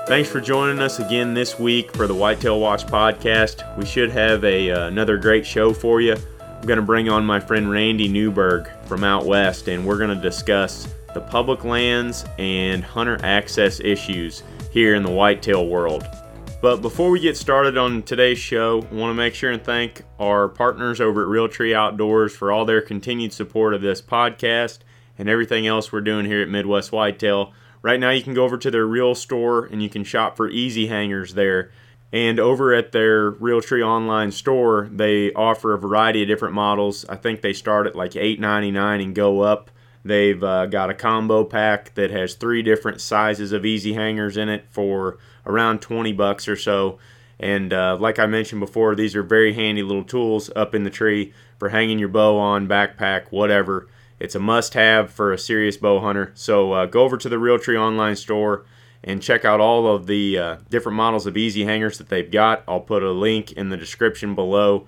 Thanks for joining us again this week for the Whitetail Watch podcast. We should have another great show for you. I'm going to bring on my friend Randy Newberg from out west, and we're going to discuss the public lands and hunter access issues here in the whitetail world. But before we get started on today's show, I want to make sure and thank our partners over at Realtree Outdoors for all their continued support of this podcast and everything else we're doing here at Midwest Whitetail. Right now you can go over to their Real store and you can shop for easy hangers there. And over at their Realtree online store, they offer a variety of different models. I think they start at like $8.99 and go up. They've got a combo pack that has 3 different sizes of easy hangers in it for around $20 or so. And like I mentioned before, these are very handy little tools up in the tree for hanging your bow on, backpack, whatever. It's a must-have for a serious bow hunter. So go over to the Realtree online store and check out all of the different models of easy hangers that they've got. I'll put a link in the description below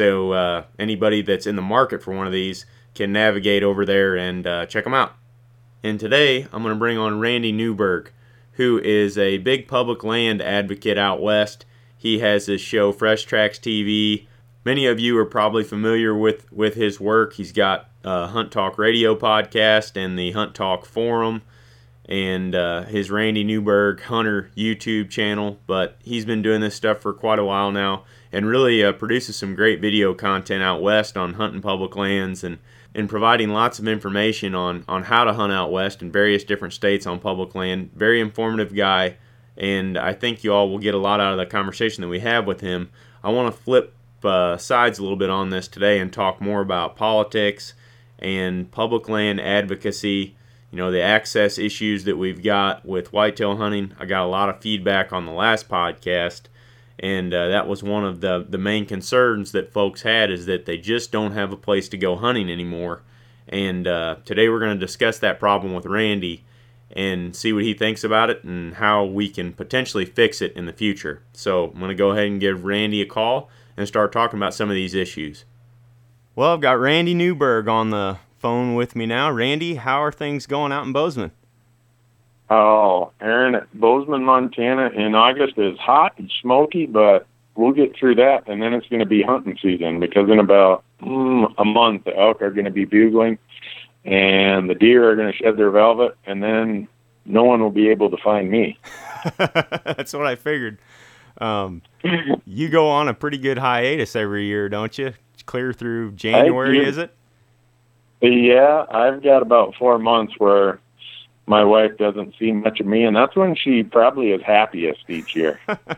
so anybody that's in the market for one of these can navigate over there and check them out. And today I'm going to bring on Randy Newberg, who is a big public land advocate out west. He has this show, Fresh Tracks TV. Many of you are probably familiar with his work. He's got Hunt Talk Radio podcast and the Hunt Talk forum and his Randy Newberg Hunter YouTube channel. But he's been doing this stuff for quite a while now and really produces some great video content out west on hunting public lands and providing lots of information on how to hunt out west in various different states on public land. Very informative guy, and I think you all will get a lot out of the conversation that we have with him. I want to flip sides a little bit on this today and talk more about politics and public land advocacy, the access issues that we've got with whitetail hunting. I got a lot of feedback on the last podcast, and that was one of the main concerns that folks had, is that they just don't have a place to go hunting anymore. And today we're going to discuss that problem with Randy and see what he thinks about it and how we can potentially fix it in the future. So I'm going to go ahead and give Randy a call and start talking about some of these issues. Well, I've got Randy Newberg on the phone with me now. Randy, how are things going out in Bozeman? Oh, Aaron, Bozeman, Montana in August is hot and smoky, but we'll get through that, and then it's going to be hunting season, because in about a month, the elk are going to be bugling, and the deer are going to shed their velvet, and then no one will be able to find me. That's what I figured. You go on a pretty good hiatus every year, don't you? Clear through January, is it? Yeah, I've got about 4 months where my wife doesn't see much of me, and that's when she probably is happiest each year.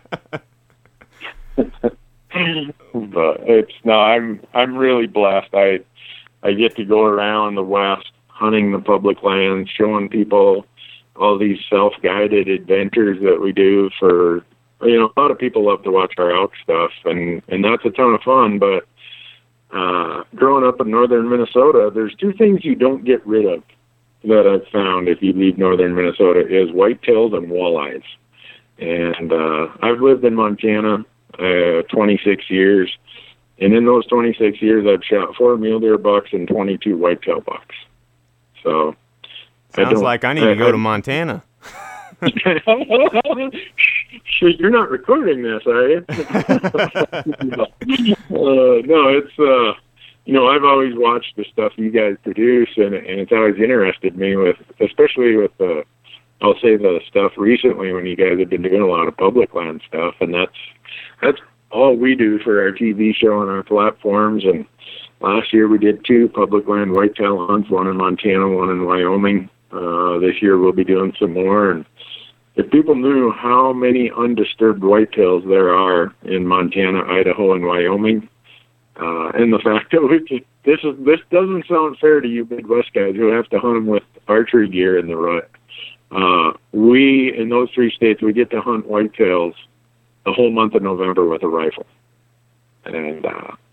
But I'm really blessed. I get to go around the West hunting the public lands, showing people all these self-guided adventures that we do for, a lot of people love to watch our elk stuff, and that's a ton of fun. But growing up in northern Minnesota, there's 2 things you don't get rid of that I've found if you leave northern Minnesota, is whitetails and walleyes. And I've lived in Montana 26 years, and in those 26 years I've shot 4 mule deer bucks and 22 whitetail bucks. So sounds like I need to go to Montana. Sure, you're not recording this, are you? No, it's I've always watched the stuff you guys produce, and it's always interested me, especially with I'll say the stuff recently when you guys have been doing a lot of public land stuff, and that's all we do for our TV show and our platforms. And last year we did 2 public land whitetail hunts, one in Montana, one in Wyoming. This year we'll be doing some more, and if people knew how many undisturbed whitetails there are in Montana, Idaho, and Wyoming, and the fact that this doesn't sound fair to you Midwest guys who have to hunt them with archery gear in the rut. We, in those 3 states, we get to hunt whitetails the whole month of November with a rifle. And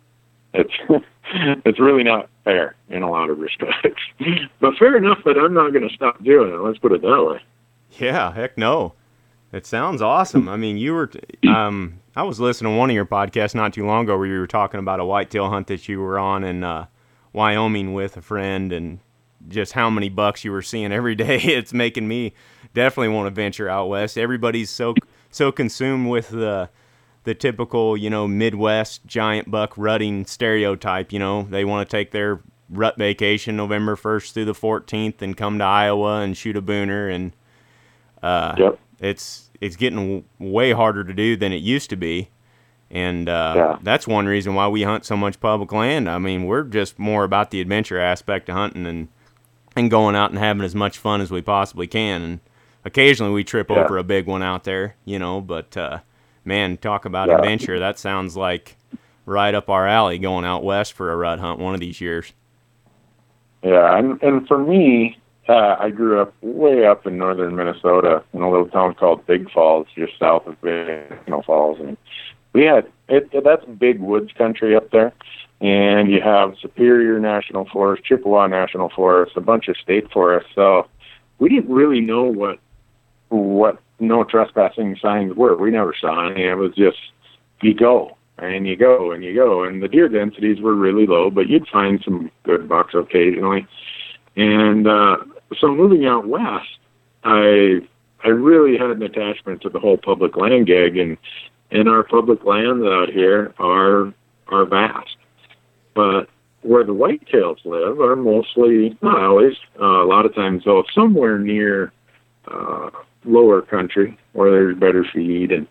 it's really not fair in a lot of respects. But fair enough that I'm not going to stop doing it. Let's put it that way. Yeah, heck no. It sounds awesome. I mean, you were, I was listening to one of your podcasts not too long ago where you were talking about a whitetail hunt that you were on in Wyoming with a friend, and just how many bucks you were seeing every day. It's making me definitely want to venture out west. Everybody's so consumed with the typical, Midwest giant buck rutting stereotype. They want to take their rut vacation November 1st through the 14th and come to Iowa and shoot a booner. And Yep. it's getting way harder to do than it used to be. And that's one reason why we hunt so much public land. I mean, we're just more about the adventure aspect of hunting and going out and having as much fun as we possibly can. And occasionally we trip over a big one out there, but man, talk about adventure. That sounds like right up our alley, going out west for a rut hunt one of these years. Yeah, and for me, I grew up way up in northern Minnesota in a little town called Big Falls, just south of Big Falls, and we had that's big woods country up there, and you have Superior National Forest, Chippewa National Forest, a bunch of state forests. So we didn't really know what no trespassing signs were. We never saw any. It was just you go and you go and you go, and the deer densities were really low, but you'd find some good bucks occasionally. And so moving out west, I really had an attachment to the whole public land gig, and our public lands out here are vast. But where the whitetails live are mostly, not always, a lot of times though, somewhere near lower country where there's better feed. And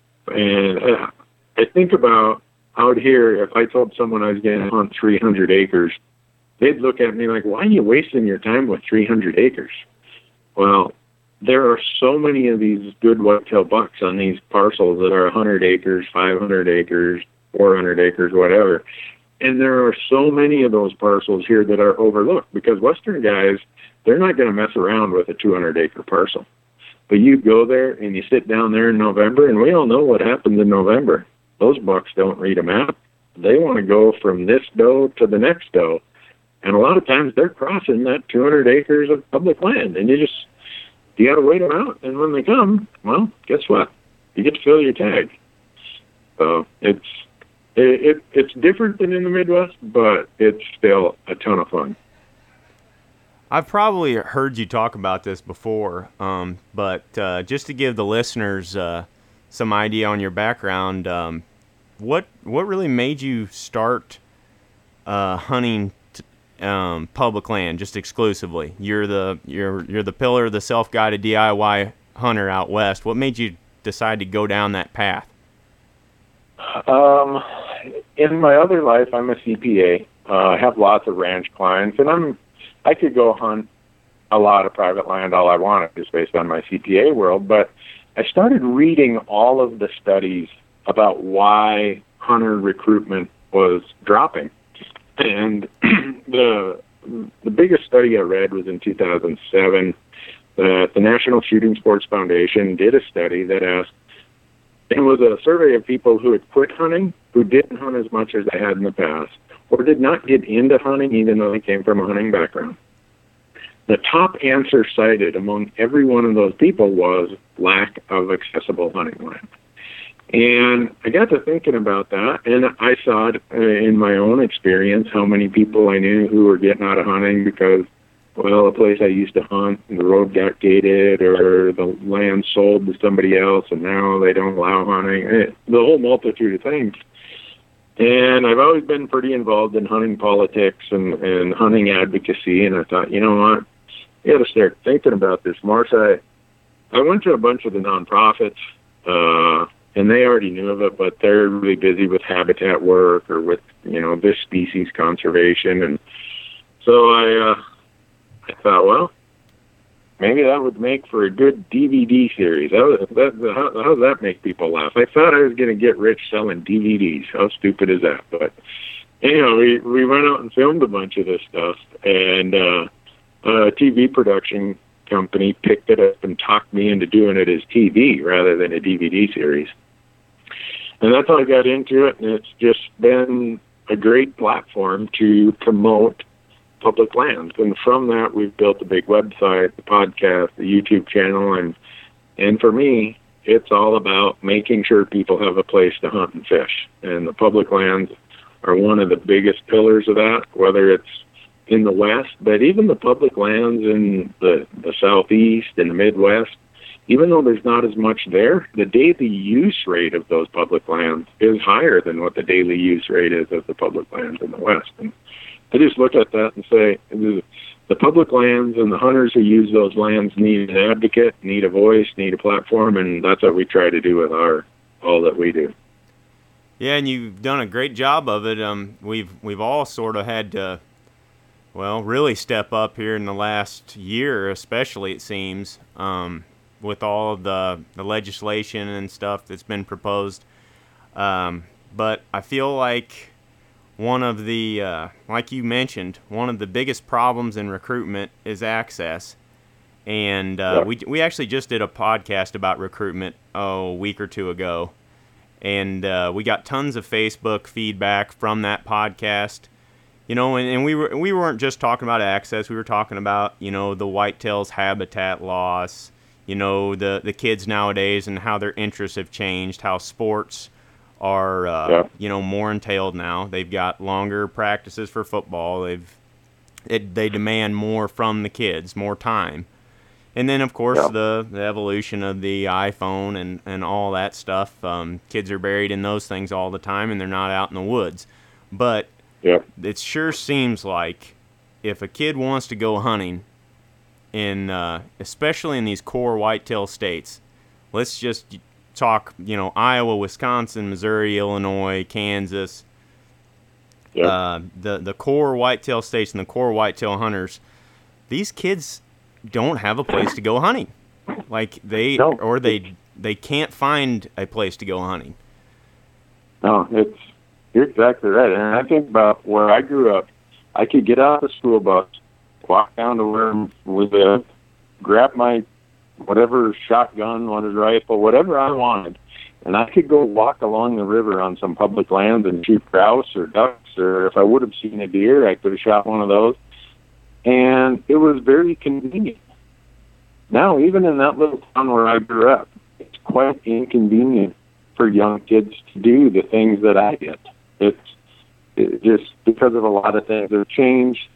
I think about out here, if I told someone I was going to hunt 300 acres, they'd look at me like, why are you wasting your time with 300 acres? Well, there are so many of these good whitetail bucks on these parcels that are 100 acres, 500 acres, 400 acres, whatever. And there are so many of those parcels here that are overlooked because Western guys, they're not going to mess around with a 200-acre parcel. But you go there and you sit down there in November, and we all know what happens in November. Those bucks don't read a map. They want to go from this doe to the next doe. And a lot of times they're crossing that 200 acres of public land, and you got to wait them out. And when they come, well, guess what? You get to fill your tag. So it's different than in the Midwest, but it's still a ton of fun. I've probably heard you talk about this before, but just to give the listeners some idea on your background, what really made you start hunting public land just exclusively? You're the pillar, the self-guided DIY hunter out west. What made you decide to go down that path? In my other life, I'm a CPA. I have lots of ranch clients, and I could go hunt a lot of private land all I wanted just based on my CPA world, but I started reading all of the studies about why hunter recruitment was dropping. And the biggest study I read was in 2007 that the National Shooting Sports Foundation did a study that asked, it was a survey of people who had quit hunting, who didn't hunt as much as they had in the past, or did not get into hunting even though they came from a hunting background. The top answer cited among every one of those people was lack of accessible hunting land. And I got to thinking about that, and I saw it in my own experience, how many people I knew who were getting out of hunting because, well, the place I used to hunt, the road got gated, or the land sold to somebody else, and now they don't allow hunting. The whole multitude of things. And I've always been pretty involved in hunting politics and hunting advocacy, and I thought, you know what, you got to start thinking about this more. So I went to a bunch of the nonprofits, and they already knew of it, but they're really busy with habitat work or with, this species conservation. And so I thought, well, maybe that would make for a good DVD series. How does that make people laugh? I thought I was going to get rich selling DVDs. How stupid is that? But, we went out and filmed a bunch of this stuff, and a TV production company picked it up and talked me into doing it as TV rather than a DVD series. And that's how I got into it, and it's just been a great platform to promote public lands. And from that, we've built a big website, the podcast, the YouTube channel, and for me, it's all about making sure people have a place to hunt and fish. And the public lands are one of the biggest pillars of that, whether it's in the West, but even the public lands in the Southeast and the Midwest, even though there's not as much there, the daily use rate of those public lands is higher than what the daily use rate is of the public lands in the West. And I just look at that and say, the public lands and the hunters who use those lands need an advocate, need a voice, need a platform, and that's what we try to do with all that we do. Yeah, and you've done a great job of it. We've all sort of had to, well, really step up here in the last year, especially, it seems, with all of the legislation and stuff that's been proposed. But I feel like one of the, like you mentioned, one of the biggest problems in recruitment is access. And we actually just did a podcast about recruitment a week or two ago. And we got tons of Facebook feedback from that podcast. You know, and we weren't just talking about access. We were talking about, you know, the whitetails' habitat loss, you know, the kids nowadays and how their interests have changed, how sports are, you know, more entailed now. They've got longer practices for football. They demand more from the kids, more time. And then, of course, the evolution of the iPhone and all that stuff. Kids are buried in those things all the time, and they're not out in the woods. But it sure seems like if a kid wants to go hunting, especially in these core whitetail states, let's just talk, you know, Iowa, Wisconsin, Missouri, Illinois, Kansas, the core whitetail states and the core whitetail hunters, these kids don't have a place to go hunting. Like they can't find a place to go hunting. No, you're exactly right. And I think about where I grew up, I could get out of the school bus, walk down to where we lived, grab my whatever shotgun, whatever rifle, whatever I wanted, and I could go walk along the river on some public lands and shoot grouse or ducks, or if I would have seen a deer, I could have shot one of those. And it was very convenient. Now, even in that little town where I grew up, it's quite inconvenient for young kids to do the things that I did. It's just because of a lot of things that have changed.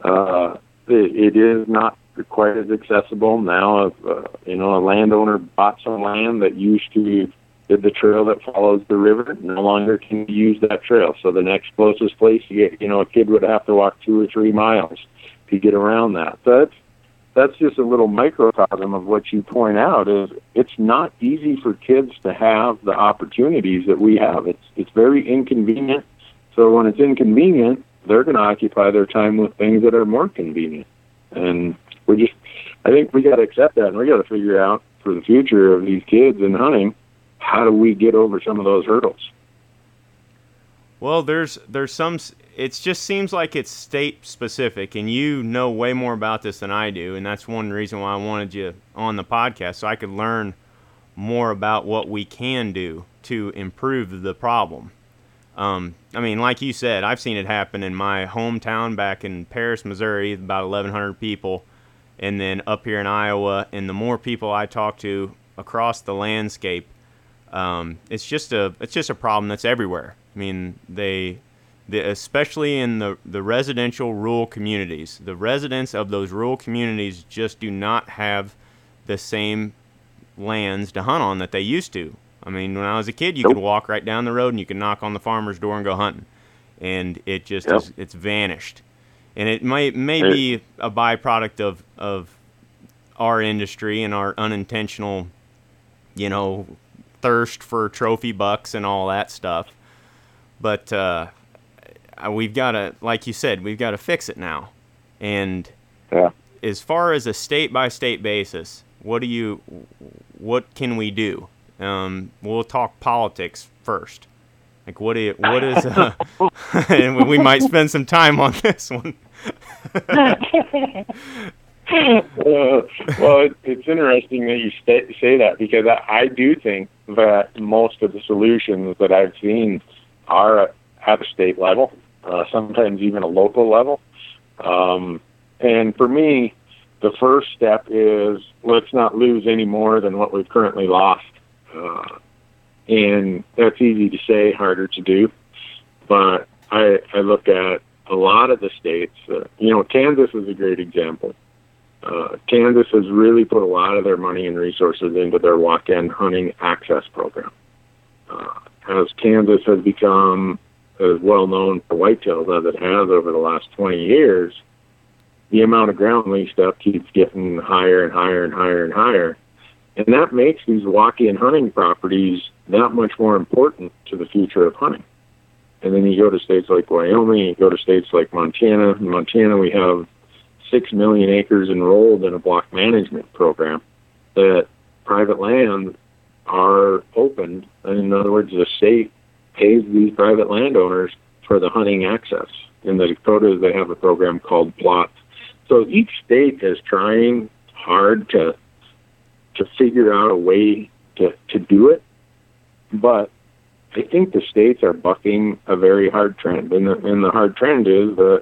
It is not quite as accessible now. If you know, a landowner bought some land that used to did the trail that follows the river, no longer can use that trail. So the next closest place, you know, a kid would have to walk 2 or 3 miles to get around that. That's just a little microcosm of what you point out. Is it's not easy for kids to have the opportunities that we have. It's very inconvenient. So when it's inconvenient, they're going to occupy their time with things that are more convenient. And I think we got to accept that, and we got to figure out for the future of these kids in hunting, how do we get over some of those hurdles? Well, there's some. It just seems like it's state specific, and you know way more about this than I do, and that's one reason why I wanted you on the podcast, so I could learn more about what we can do to improve the problem. I mean, like you said, I've seen it happen in my hometown back in Paris, Missouri, about 1,100 people, and then up here in Iowa, and the more people I talk to across the landscape, it's just a problem that's everywhere. I mean, especially in the residential rural communities, the residents of those rural communities just do not have the same lands to hunt on that they used to. I mean, when I was a kid, you could walk right down the road and you could knock on the farmer's door and go hunting, and it just it's vanished. And it may be a byproduct of our industry and our unintentional, you know, thirst for trophy bucks and all that stuff. But we've got to, like you said, we've got to fix it now. And as far as a state-by-state basis, what can we do? We'll talk politics first. Like, what is? And we might spend some time on this one. Well, it's interesting that you say that, because I do think that most of the solutions that I've seen are at a state level, sometimes even a local level. And for me, the first step is let's not lose any more than what we've currently lost. And that's easy to say, harder to do. But I look at a lot of the states, Kansas is a great example. Kansas has really put a lot of their money and resources into their walk-in hunting access program. As Kansas has become as well known for whitetails as it has over the last 20 years, the amount of ground leased up keeps getting higher and higher and higher and higher. And that makes these walk-in hunting properties that much more important to the future of hunting. And then you go to states like Wyoming, you go to states like Montana. In Montana, we have 6 million acres enrolled in a block management program that private lands are opened. In other words, the state pays these private landowners for the hunting access. In the Dakotas, they have a program called plots. So each state is trying hard to figure out a way to do it. But I think the states are bucking a very hard trend. And the hard trend is that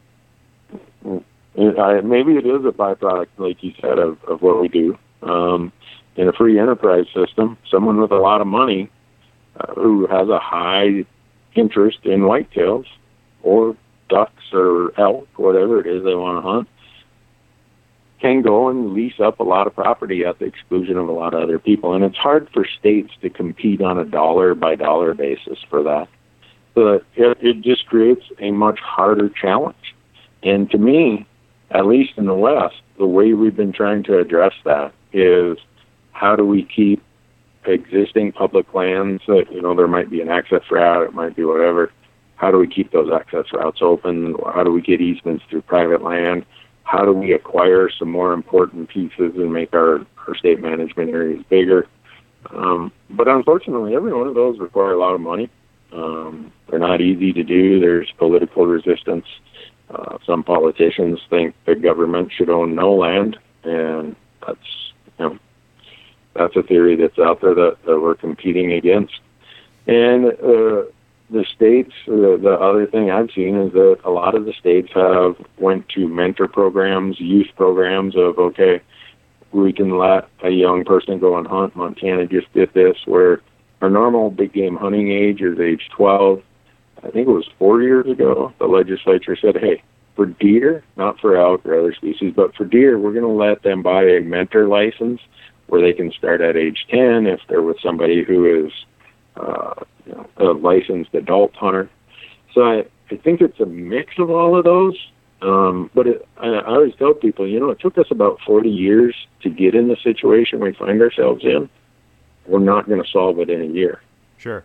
maybe it is a byproduct, like you said, of what we do. In a free enterprise system, someone with a lot of money who has a high interest in whitetails or ducks or elk, whatever it is they want to hunt, can go and lease up a lot of property at the exclusion of a lot of other people. And it's hard for states to compete on a dollar-by-dollar basis for that. So it just creates a much harder challenge. And to me, at least in the West, the way we've been trying to address that is how do we keep existing public lands that, there might be an access route, it might be whatever. How do we keep those access routes open? How do we get easements through private land? How do we acquire some more important pieces and make our state management areas bigger? But unfortunately, every one of those require a lot of money. They're not easy to do. There's political resistance. Some politicians think the government should own no land, and that's a theory that's out there that we're competing against. And the states, the other thing I've seen is that a lot of the states have went to mentor programs, youth programs of, okay, we can let a young person go and hunt. Montana just did this, where our normal big game hunting age is age 12. I think it was 4 years ago, the legislature said, hey, for deer, not for elk or other species, but for deer, we're going to let them buy a mentor license where they can start at age 10 if they're with somebody who is a licensed adult hunter. So I think it's a mix of all of those. But I always tell people, it took us about 40 years to get in the situation we find ourselves in. We're not going to solve it in a year. Sure.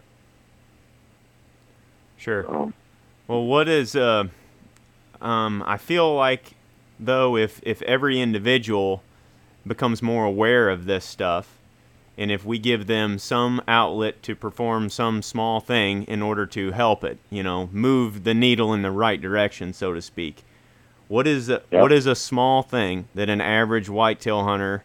Well, what is, I feel like, though, if every individual becomes more aware of this stuff, and if we give them some outlet to perform some small thing in order to help it, move the needle in the right direction, so to speak. What is a small thing that an average whitetail hunter,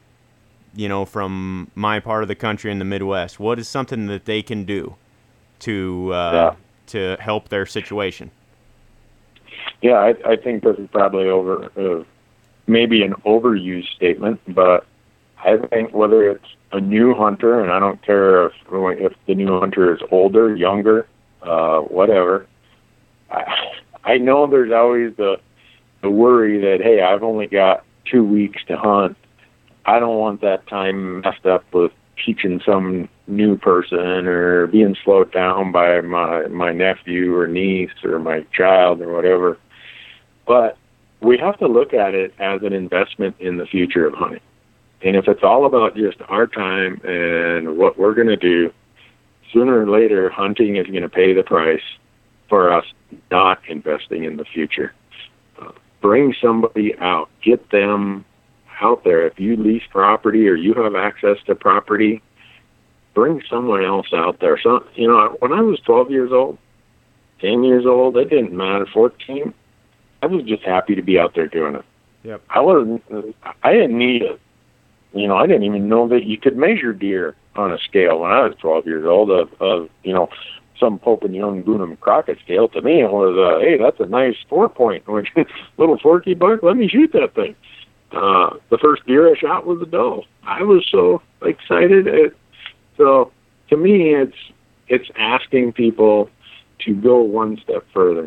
from my part of the country in the Midwest, what is something that they can do to help their situation? Yeah, I think this is probably maybe an overused statement, but I think whether it's a new hunter, and I don't care if the new hunter is older, younger, whatever, I know there's always the worry that, hey, I've only got 2 weeks to hunt. I don't want that time messed up with teaching some new person or being slowed down by my nephew or niece or my child or whatever. But we have to look at it as an investment in the future of hunting. And if it's all about just our time and what we're going to do, sooner or later, hunting is going to pay the price for us not investing in the future. Bring somebody out. Get them out there. If you lease property or you have access to property, bring someone else out there. So, when I was 12 years old, 10 years old, it didn't matter, 14, I was just happy to be out there doing it. Yep. I didn't need it. I didn't even know that you could measure deer on a scale when I was 12 years old of some Pope and Young Boone Crockett scale. To me, it was, hey, that's a nice 4-point. Little forky buck, let me shoot that thing. The first deer I shot was a doe. I was so excited. So to me, it's asking people to go one step further.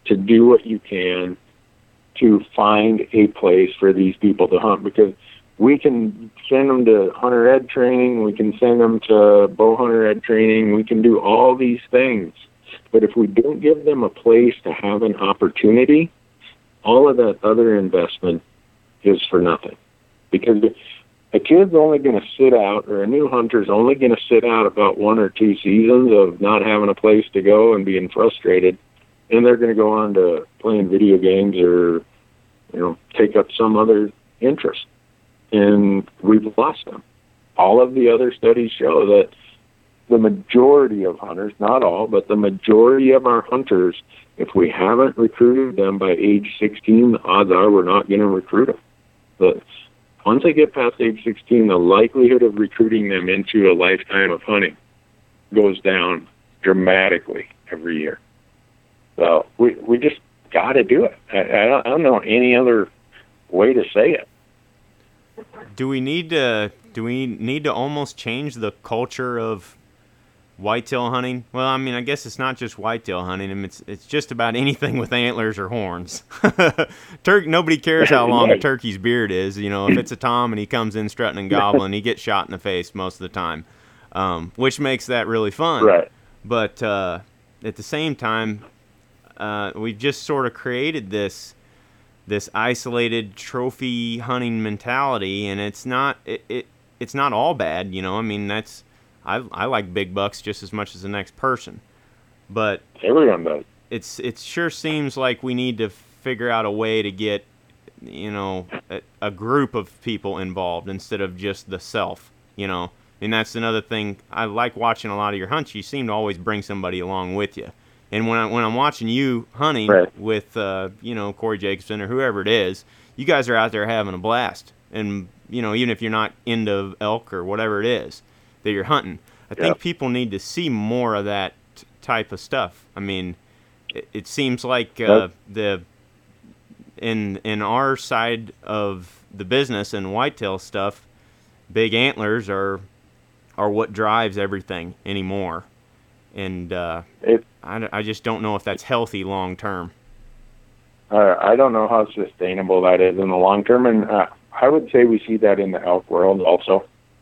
to do what you can to find a place for these people to hunt, because we can send them to hunter ed training, we can send them to bow hunter ed training, we can do all these things. But if we don't give them a place to have an opportunity, all of that other investment is for nothing. Because a kid's only going to sit out, or a new hunter's only going to sit out about 1 or 2 seasons of not having a place to go and being frustrated, and they're going to go on to playing video games or, take up some other interest. And we've lost them. All of the other studies show that the majority of hunters, not all, but the majority of our hunters, if we haven't recruited them by age 16, the odds are we're not going to recruit them. But once they get past age 16, the likelihood of recruiting them into a lifetime of hunting goes down dramatically every year. So we just got to do it. I don't know any other way to say it. Do we need to almost change the culture of whitetail hunting? Well, I mean, I guess it's not just whitetail hunting. I mean, it's just about anything with antlers or horns. Nobody cares how long a turkey's beard is. If it's a tom and he comes in strutting and gobbling, he gets shot in the face most of the time, which makes that really fun. Right. But at the same time, we've just sort of created this isolated trophy hunting mentality, and it's not all bad. I mean, I like big bucks just as much as the next person, but everyone does. It sure seems like we need to figure out a way to get a group of people involved instead of just the self. And that's another thing. I like watching a lot of your hunts. You seem to always bring somebody along with you. And when I'm watching you hunting with Corey Jacobson or whoever it is, you guys are out there having a blast. And even if you're not into elk or whatever it is that you're hunting, I think people need to see more of that type of stuff. I mean, it seems like in our side of the business and whitetail stuff, big antlers are what drives everything anymore. And I just don't know if that's healthy long term. I don't know how sustainable that is in the long term, and I would say we see that in the elk world also.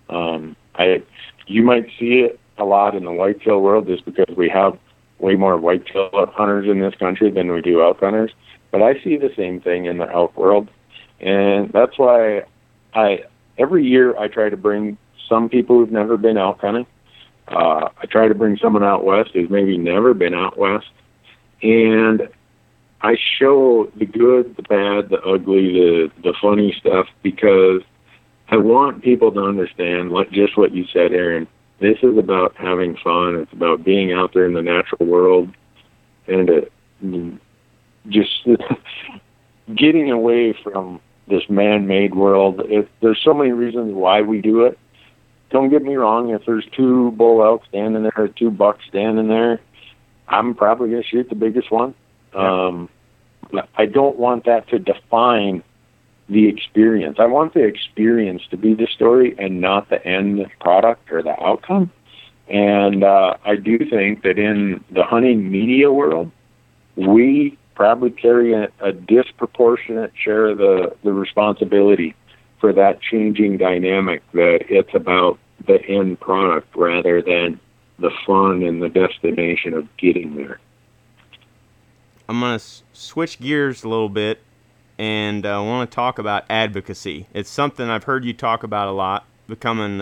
You might see it a lot in the whitetail world just because we have way more whitetail hunters in this country than we do elk hunters. But I see the same thing in the elk world, and that's why every year I try to bring some people who've never been elk hunting. I try to bring someone out west who's maybe never been out west, and I show the good, the bad, the ugly, the funny stuff, because I want people to understand, like just what you said, Aaron. This is about having fun. It's about being out there in the natural world and just getting away from this man-made world. There's so many reasons why we do it. Don't get me wrong, if there's 2 bull elk standing there or 2 bucks standing there, I'm probably going to shoot the biggest one. But I don't want that to define the experience. I want the experience to be the story and not the end product or the outcome. And I do think that in the hunting media world, we probably carry a disproportionate share of the responsibility for that changing dynamic, that it's about the end product rather than the fun and the destination of getting there. I'm going to switch gears a little bit, and I want to talk about advocacy. It's something I've heard you talk about a lot, becoming,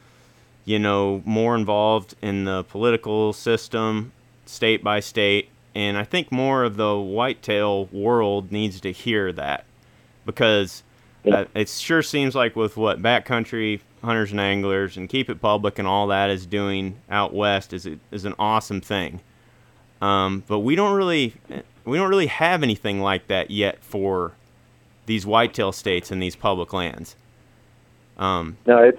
more involved in the political system, state by state, and I think more of the whitetail world needs to hear that, because it sure seems like with what Backcountry Hunters and Anglers and Keep It Public and all that is doing out west is an awesome thing. But we don't really have anything like that yet for these whitetail states and these public lands. No,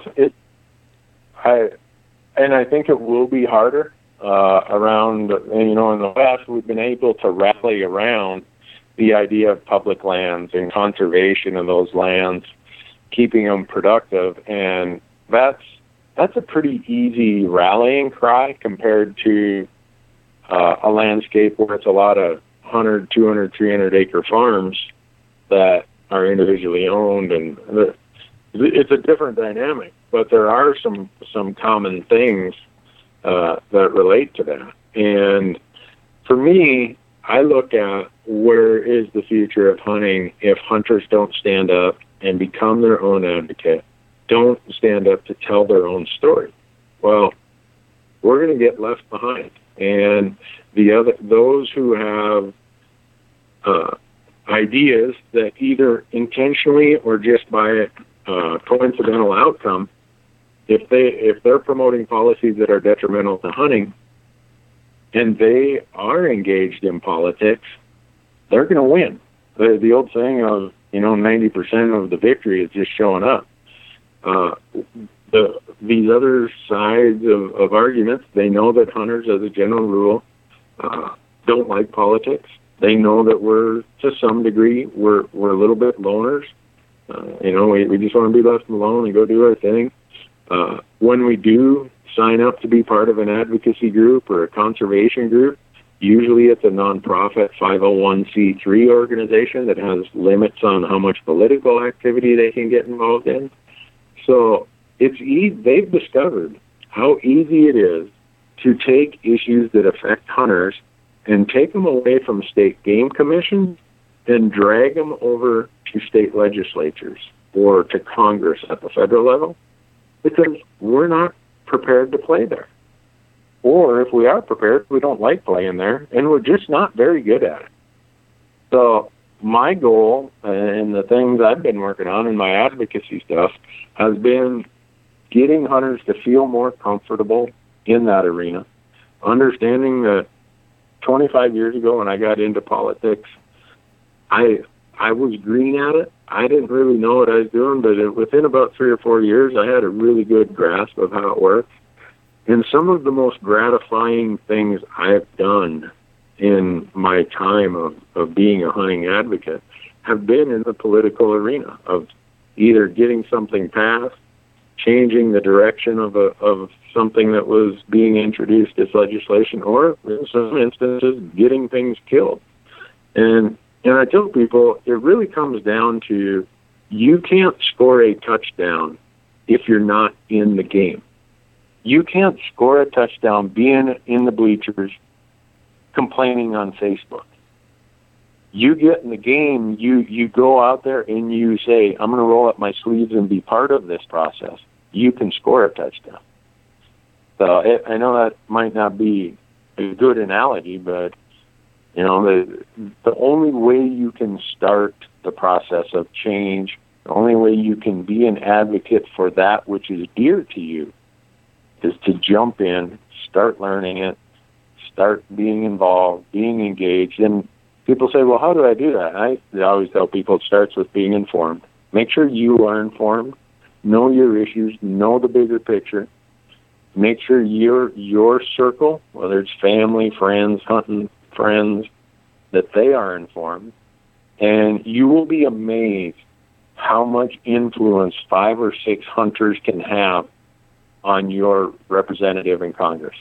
I think it will be harder around. In the West, we've been able to rally around the idea of public lands and conservation of those lands, keeping them productive, and that's a pretty easy rallying cry compared to a landscape where it's a lot of 100, 200, 300 acre farms that are individually owned, and it's a different dynamic. But there are some common things that relate to that. And for me, I look at where is the future of hunting if hunters don't stand up and become their own advocate, don't stand up to tell their own story. Well, we're going to get left behind. And those who have ideas that either intentionally or just by coincidental outcome, if they're promoting policies that are detrimental to hunting, and they are engaged in politics, they're going to win. The old saying of 90% of the victory is just showing up. These other sides of arguments, they know that hunters, as a general rule, don't like politics. They know that we're, to some degree, we're a little bit loners. We just want to be left alone and go do our thing. When we do sign up to be part of an advocacy group or a conservation group, usually it's a nonprofit 501c3 organization that has limits on how much political activity they can get involved in. So they've discovered how easy it is to take issues that affect hunters and take them away from state game commissions and drag them over to state legislatures or to Congress at the federal level, because we're not prepared to play there. Or if we are prepared, we don't like playing there, and we're just not very good at it. So my goal and the things I've been working on in my advocacy stuff has been getting hunters to feel more comfortable in that arena, understanding that 25 years ago when I got into politics, I was green at it. I didn't really know what I was doing, but within about 3 or 4 years, I had a really good grasp of how it works. And some of the most gratifying things I've done in my time of being a hunting advocate have been in the political arena of either getting something passed, changing the direction of something that was being introduced as legislation, or in some instances, getting things killed. And I tell people, it really comes down to, you can't score a touchdown if you're not in the game. You can't score a touchdown being in the bleachers, complaining on Facebook. You get in the game, you go out there and you say, I'm going to roll up my sleeves and be part of this process. You can score a touchdown. So I know that might not be a good analogy, but the only way you can start the process of change, the only way you can be an advocate for that which is dear to you, is to jump in, start learning it, start being involved, being engaged. And people say, well, how do I do that? I always tell people it starts with being informed. Make sure you are informed, know your issues, know the bigger picture. Make sure your circle, whether it's family, friends, hunting friends, that they are informed. And you will be amazed how much influence 5 or 6 hunters can have on your representative in Congress.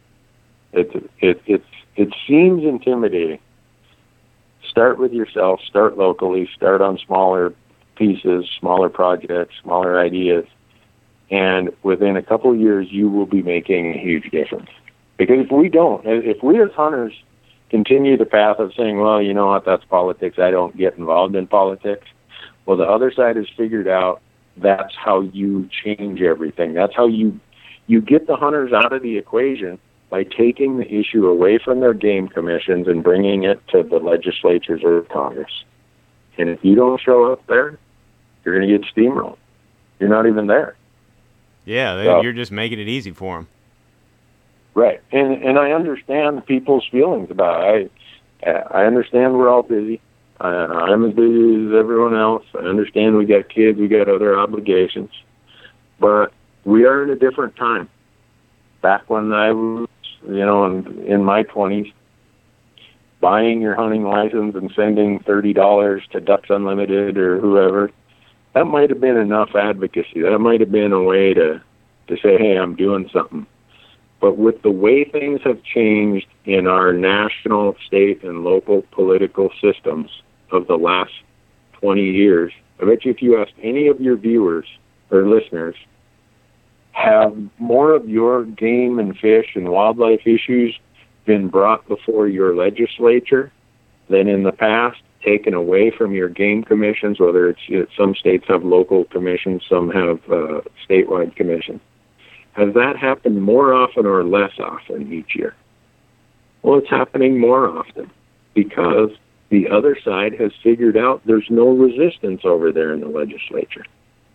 It seems intimidating. Start with yourself, start locally, start on smaller pieces, smaller projects, smaller ideas, and within a couple of years, you will be making a huge difference. Because if we as hunters continue the path of saying, well, you know what, that's politics, I don't get involved in politics, well, the other side has figured out that's how you change everything. That's how you get the hunters out of the equation, by taking the issue away from their game commissions and bringing it to the legislatures or Congress. And if you don't show up there, you're going to get steamrolled. You're not even there. Yeah, you're just making it easy for them. Right. And I understand people's feelings about it. I understand we're all busy. I'm as busy as everyone else. I understand we got kids, we got other obligations. But we are in a different time. Back when I was, in my 20s, buying your hunting license and sending $30 to Ducks Unlimited or whoever, that might have been enough advocacy. That might have been a way to say, hey, I'm doing something. But with the way things have changed in our national, state, and local political systems of the last 20 years, I bet you if you ask any of your viewers or listeners, have more of your game and fish and wildlife issues been brought before your legislature than in the past, taken away from your game commissions, whether it's some states have local commissions, some have statewide commissions. Has that happened more often or less often each year? Well, it's happening more often because the other side has figured out there's no resistance over there in the legislature.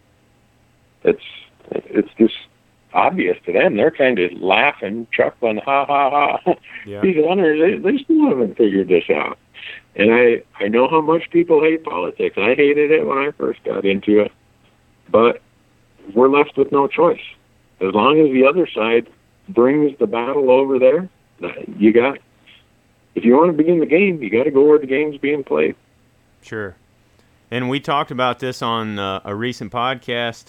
It's just obvious to them. They're kind of laughing, chuckling, ha, ha, ha. Yeah. These hunters, they still haven't figured this out. And I know how much people hate politics. I hated it when I first got into it. But we're left with no choice. As long as the other side brings the battle over there, if you want to be in the game, you got to go where the game's being played. Sure. And we talked about this on a recent podcast.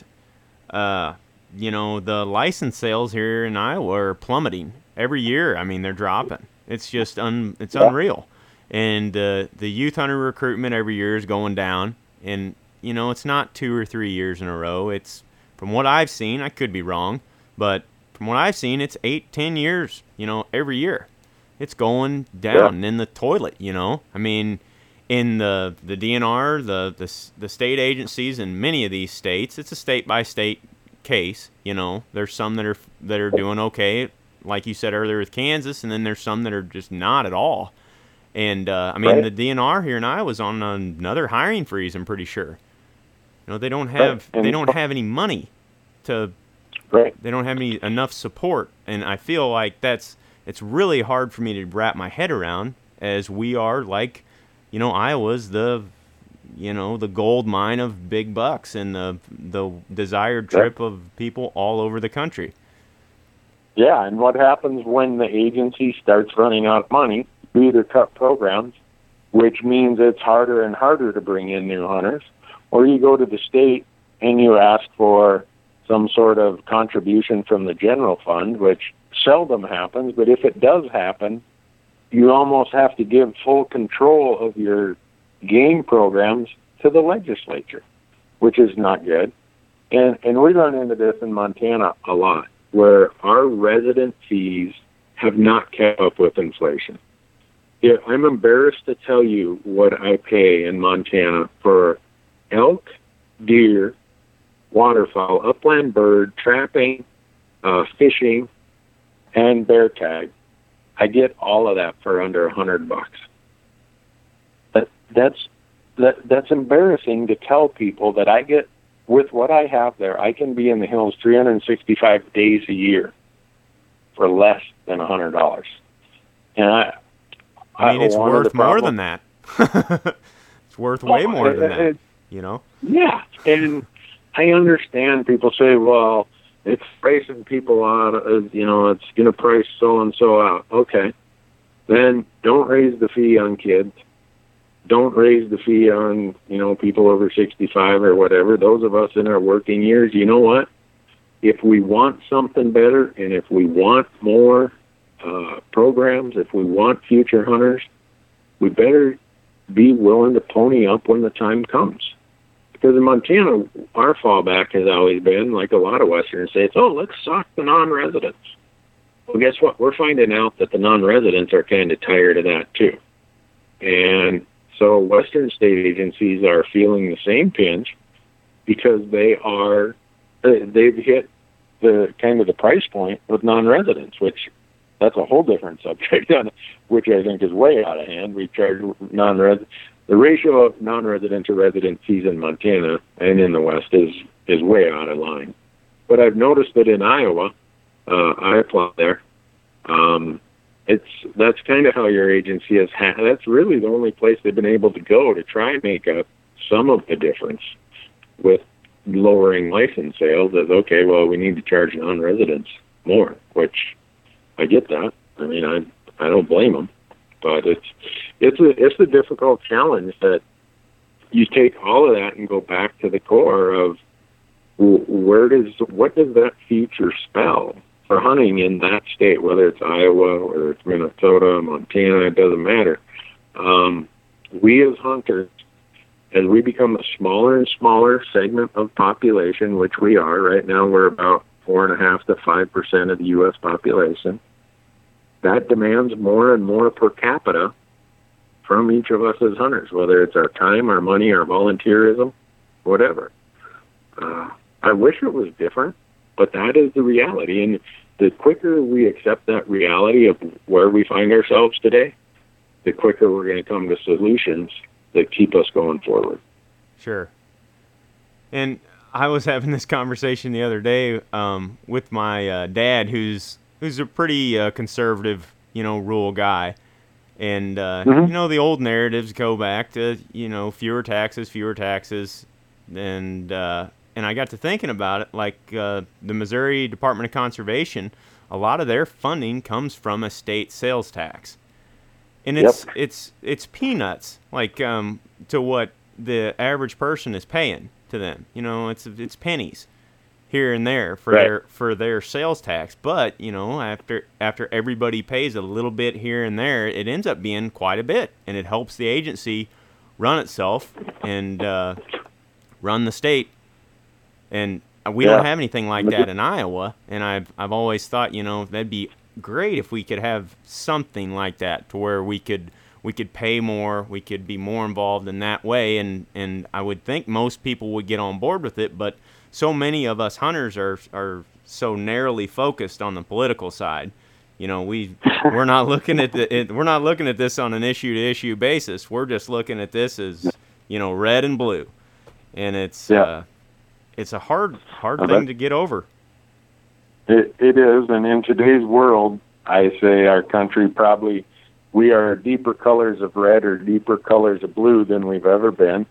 The license sales here in Iowa are plummeting every year. I mean, they're dropping. It's just unreal. And the youth hunter recruitment every year is going down. And, it's not 2 or 3 years in a row. It's, from what I've seen, I could be wrong, but from what I've seen, it's 8-10 years, every year. It's going down in the toilet, I mean, in the DNR, the state agencies in many of these states, it's a state-by-state case, There's some that are doing okay, like you said earlier with Kansas, and then there's some that are just not at all. And, the DNR here in Iowa is on another hiring freeze, I'm pretty sure. They don't have any money to. Right. They don't have enough support, and I feel like it's really hard for me to wrap my head around, as we are like, Iowa's the gold mine of big bucks and the desired trip of people all over the country. Yeah, and what happens when the agency starts running out of money? We either cut programs, which means it's harder and harder to bring in new hunters, or you go to the state and you ask for some sort of contribution from the general fund, which seldom happens, but if it does happen, you almost have to give full control of your game programs to the legislature, which is not good. And we run into this in Montana a lot, where our resident fees have not kept up with inflation. Yeah, I'm embarrassed to tell you what I pay in Montana for elk, deer, waterfowl, upland bird, trapping, fishing, and bear tag. I get all of that for under $100. That's embarrassing to tell people that I get, with what I have there, I can be in the hills 365 days a year for less than $100. And I mean, it's worth more than that. It's worth way more than that, Yeah, and I understand people say, well, it's pricing people out, it's going to price so-and-so out. Okay, then don't raise the fee on kids. Don't raise the fee on, people over 65 or whatever. Those of us in our working years, you know what? If we want something better and if we want more programs, if we want future hunters, we better be willing to pony up when the time comes. Because in Montana, our fallback has always been, like a lot of Western states, let's sock the non-residents. Well, guess what? We're finding out that the non-residents are kind of tired of that too. And so Western state agencies are feeling the same pinch because they've hit the kind of the price point with non-residents, which that's a whole different subject, which I think is way out of hand. We charge the ratio of non-resident to resident fees in Montana and in the West is way out of line. But I've noticed that in Iowa, I apply there. That's kind of how your agency has that's really the only place they've been able to go to try and make up some of the difference with lowering license sales. As okay, well, we need to charge non-residents more, which I get that. I mean, I don't blame them, but it's a difficult challenge that you take all of that and go back to the core of what does that future spell for hunting in that state, whether it's Iowa, whether it's Minnesota, Montana, it doesn't matter. We as hunters, as we become a smaller and smaller segment of population, which we are right now, we're about 4.5 to 5% of the U.S. population. That demands more and more per capita from each of us as hunters, whether it's our time, our money, our volunteerism, whatever. I wish it was different, but that is the reality. And the quicker we accept that reality of where we find ourselves today, the quicker we're going to come to solutions that keep us going forward. Sure. And I was having this conversation the other day with my dad, who's a pretty conservative, rural guy. And, the old narratives go back to, fewer taxes. And I got to thinking about it, like the Missouri Department of Conservation, a lot of their funding comes from a state sales tax. And it's peanuts, like to what the average person is paying to them. It's pennies here and there for their sales tax. But after everybody pays a little bit here and there, it ends up being quite a bit, and it helps the agency run itself and run the state. And we don't have anything like that in Iowa. And I've always thought that'd be great if we could have something like that, to where we could pay more, we could be more involved in that way, and I would think most people would get on board with it. But so many of us hunters are so narrowly focused on the political side. We're not looking at this on an issue to issue basis. We're just looking at this as red and blue, and it's a hard thing to get over. It is, and in today's world, I say our country we are deeper colors of red or deeper colors of blue than we've ever been.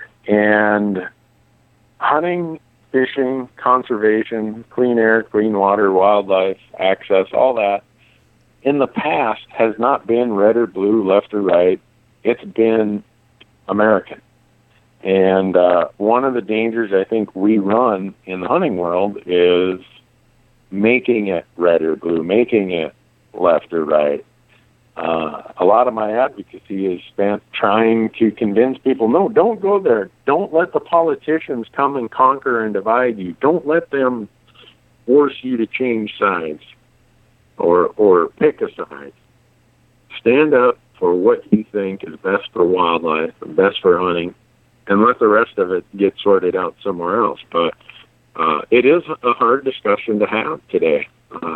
And hunting, fishing, conservation, clean air, clean water, wildlife, access, all that, in the past has not been red or blue, left or right. It's been American. And one of the dangers I think we run in the hunting world is making it red or blue, making it left or right. A lot of my advocacy is spent trying to convince people, no, don't go there. Don't let the politicians come and conquer and divide you. Don't let them force you to change sides or pick a side. Stand up for what you think is best for wildlife and best for hunting, and let the rest of it get sorted out somewhere else. But it is a hard discussion to have today.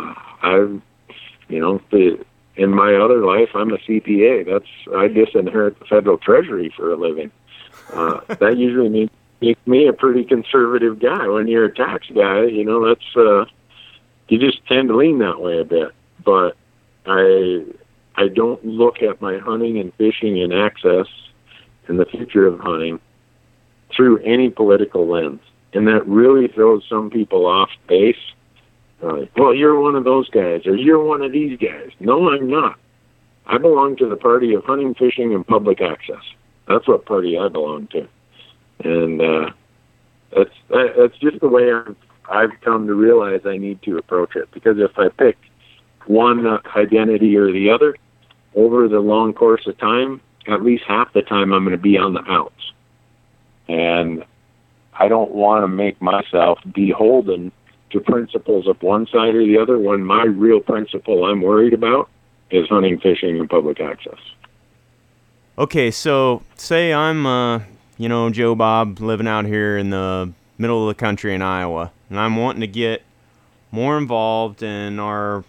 In my other life, I'm a CPA. I disinherit the federal treasury for a living. That usually makes me a pretty conservative guy. When you're a tax guy, that's you just tend to lean that way a bit. But I don't look at my hunting and fishing and access and the future of hunting through any political lens. And that really throws some people off base. Well, you're one of those guys, or you're one of these guys. No, I'm not. I belong to the party of hunting, fishing, and public access. That's what party I belong to. And that's just the way I've come to realize I need to approach it. Because if I pick one identity or the other, over the long course of time, at least half the time I'm going to be on the outs. And I don't want to make myself beholden to principles of one side or the other, when my real principle I'm worried about is hunting, fishing, and public access. Okay, so say I'm, Joe Bob, living out here in the middle of the country in Iowa, and I'm wanting to get more involved in our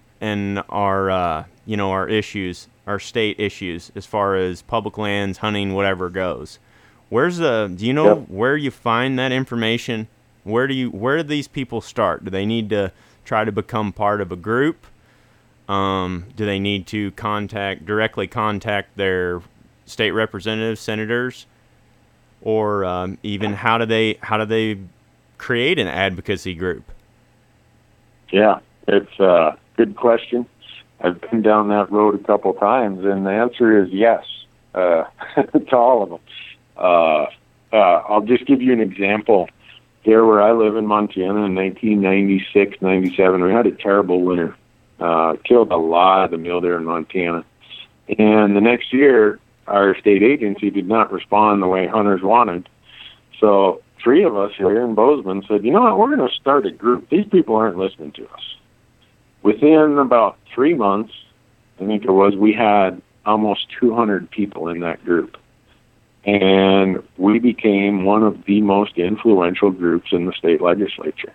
issues, our state issues, as far as public lands, hunting, whatever goes. Do you know where you find that information? Where do these people start? Do they need to try to become part of a group? Do they need to directly contact their state representatives, senators, or even how do they create an advocacy group? Yeah, it's a good question. I've been down that road a couple times, and the answer is yes to all of them. I'll just give you an example. here where I live in Montana in 1996, 97, we had a terrible winter. Killed a lot of the mule deer in Montana. And the next year, our state agency did not respond the way hunters wanted. So 3 of us here in Bozeman said, you know what, we're going to start a group. These people aren't listening to us. Within about 3 months, I think it was, we had almost 200 people in that group. And we became one of the most influential groups in the state legislature.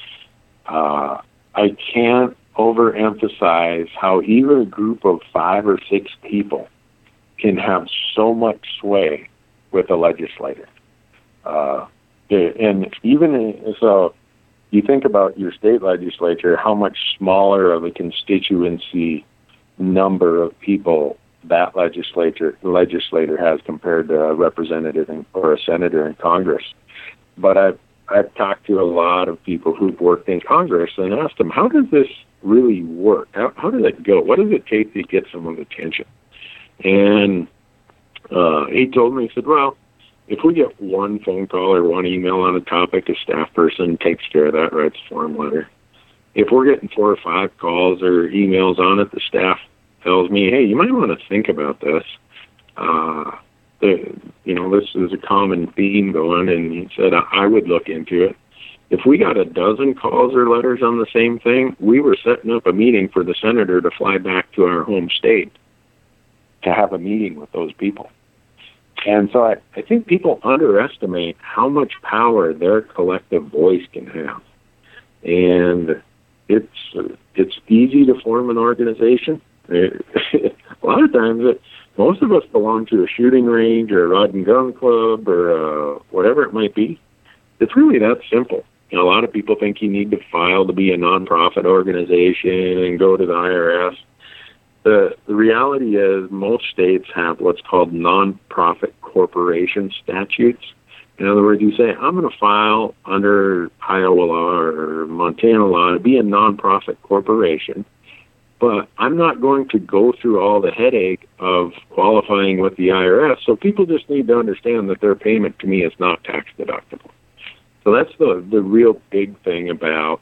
I can't overemphasize how even a group of 5 or 6 people can have so much sway with a legislator. And even so, you think about your state legislature, how much smaller of a constituency number of people that legislator has compared to a representative or a senator in Congress. But I've talked to a lot of people who've worked in Congress and asked them, how does this really work? How does it go? What does it take to get someone's attention? And he told me, he said, well, if we get one phone call or one email on a topic, a staff person takes care of that, writes a form letter. If we're getting 4 or 5 calls or emails on it, the staff tells me, hey, you might want to think about this. This is a common theme going, and he said, I would look into it. If we got a dozen calls or letters on the same thing, we were setting up a meeting for the senator to fly back to our home state to have a meeting with those people. And so I think people underestimate how much power their collective voice can have. And it's easy to form an organization. A lot of times, most of us belong to a shooting range or a rod and gun club or whatever it might be. It's really that simple. A lot of people think you need to file to be a nonprofit organization and go to the IRS. The reality is most states have what's called nonprofit corporation statutes. In other words, you say, I'm going to file under Iowa law or Montana law to be a nonprofit corporation, but I'm not going to go through all the headache of qualifying with the IRS. So people just need to understand that their payment to me is not tax deductible. So that's the real big thing about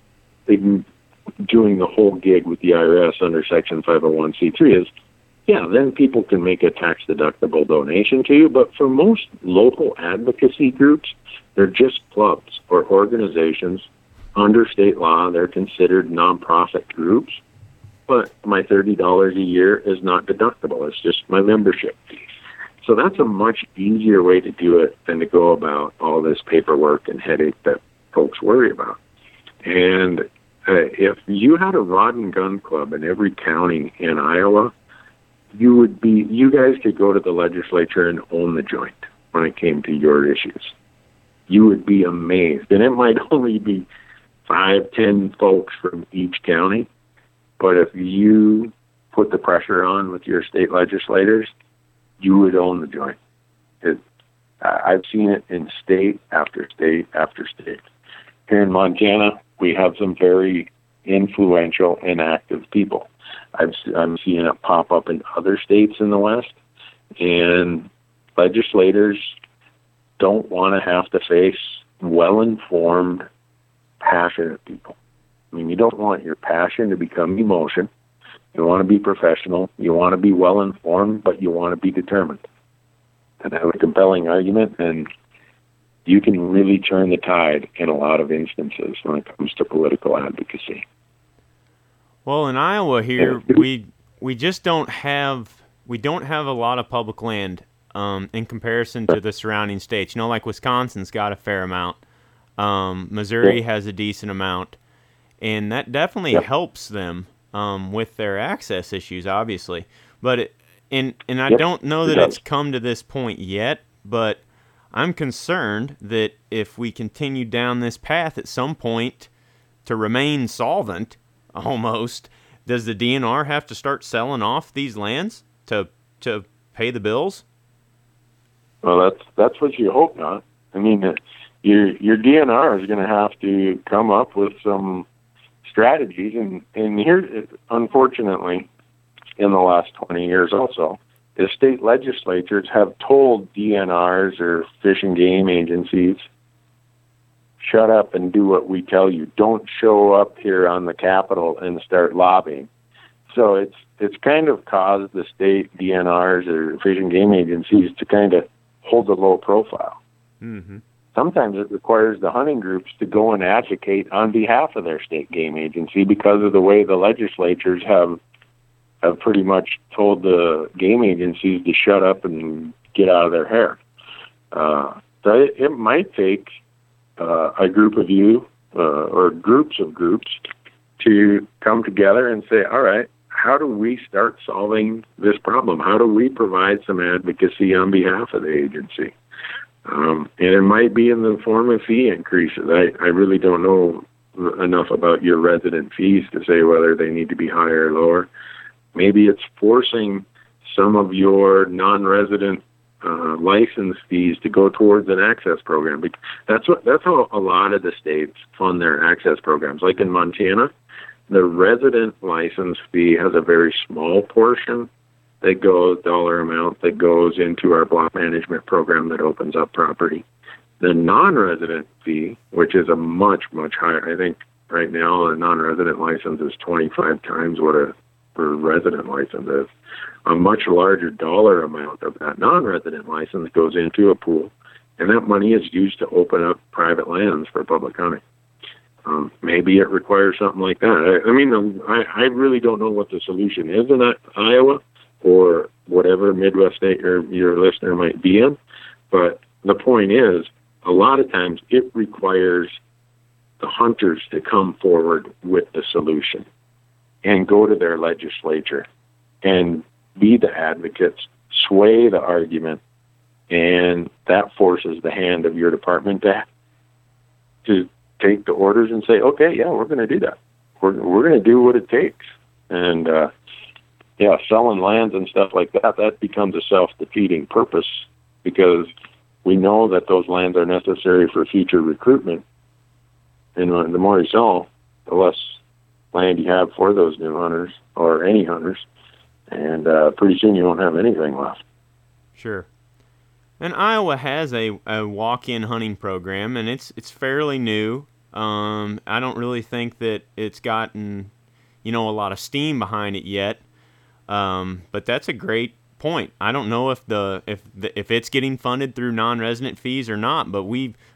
doing the whole gig with the IRS under Section 501c3 is, yeah, then people can make a tax-deductible donation to you, but for most local advocacy groups, they're just clubs or organizations. Under state law, they're considered nonprofit groups, but my $30 a year is not deductible. It's just my membership fee. So that's a much easier way to do it than to go about all this paperwork and headache that folks worry about. And if you had a rod and gun club in every county in Iowa, you guys could go to the legislature and own the joint when it came to your issues. You would be amazed. And it might only be 5-10 folks from each county, but if you put the pressure on with your state legislators, you would own the joint. I've seen it in state after state after state. Here in Montana, we have some very influential and active people. I'm seeing it pop up in other states in the West, and legislators don't want to have to face well-informed, passionate people. I mean, you don't want your passion to become emotion. You want to be professional. You want to be well-informed, but you want to be determined and have a compelling argument, and you can really turn the tide in a lot of instances when it comes to political advocacy. Well, in Iowa here, we just don't have a lot of public land in comparison to the surrounding states. Like Wisconsin's got a fair amount. Missouri has a decent amount, and that definitely helps them with their access issues, obviously. But I don't know that it's come to this point yet, but I'm concerned that if we continue down this path at some point to remain solvent, almost, does the DNR have to start selling off these lands to pay the bills? Well, that's what you hope not. I mean, your DNR is going to have to come up with some strategies, and here, unfortunately, in the last 20 years also, the state legislatures have told DNRs or fish and game agencies, shut up and do what we tell you. Don't show up here on the Capitol and start lobbying. So it's kind of caused the state DNRs or Fish and Game agencies to kind of hold a low profile. Mm-hmm. Sometimes it requires the hunting groups to go and advocate on behalf of their state game agency because of the way the legislatures have pretty much told the game agencies to shut up and get out of their hair. So it might take a group of you or groups of groups to come together and say, all right, how do we start solving this problem? How do we provide some advocacy on behalf of the agency? And it might be in the form of fee increases. I really don't know enough about your resident fees to say whether they need to be higher or lower. Maybe it's forcing some of your non-resident license fees to go towards an access program. That's how a lot of the states fund their access programs. Like in Montana, the resident license fee has a very small portion that goes, dollar amount, that goes into our block management program that opens up property. The non-resident fee, which is a much, much higher, I think right now a non-resident license is 25 times what a resident license is. A much larger dollar amount of that non-resident license goes into a pool, and that money is used to open up private lands for public hunting. Maybe it requires something like that. I really don't know what the solution is in Iowa or whatever Midwest state your listener might be in, but the point is, a lot of times it requires the hunters to come forward with the solution and go to their legislature and be the advocates, sway the argument, and that forces the hand of your department to take the orders and say, okay, yeah, we're going to do that. We're going to do what it takes. And, selling lands and stuff like that becomes a self-defeating purpose because we know that those lands are necessary for future recruitment. And the more you sell, the less land you have for those new hunters or any hunters. And pretty soon you won't have anything left. Sure. And Iowa has a walk-in hunting program, and it's fairly new. I don't really think that it's gotten, a lot of steam behind it yet. But that's a great point. I don't know if it's getting funded through non-resident fees or not, but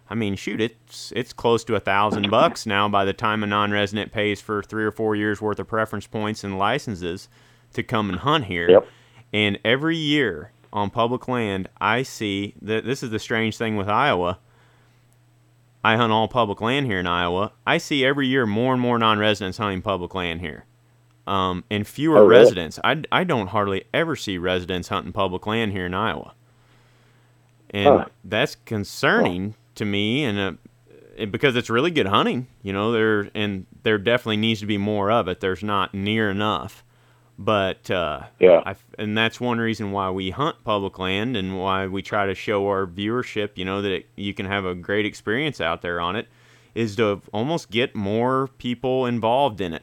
it's close to $1,000 now by the time a non-resident pays for 3 or 4 years worth of preference points and licenses to come and hunt here. Yep. And every year on public land, I see that this is the strange thing with Iowa. I hunt all public land here in Iowa. I see every year more and more non-residents hunting public land here. And fewer residents. I don't hardly ever see residents hunting public land here in Iowa. And that's concerning to me, and because it's really good hunting. There definitely needs to be more of it. There's not near enough. But and that's one reason why we hunt public land and why we try to show our viewership, that you can have a great experience out there on it, is to almost get more people involved in it.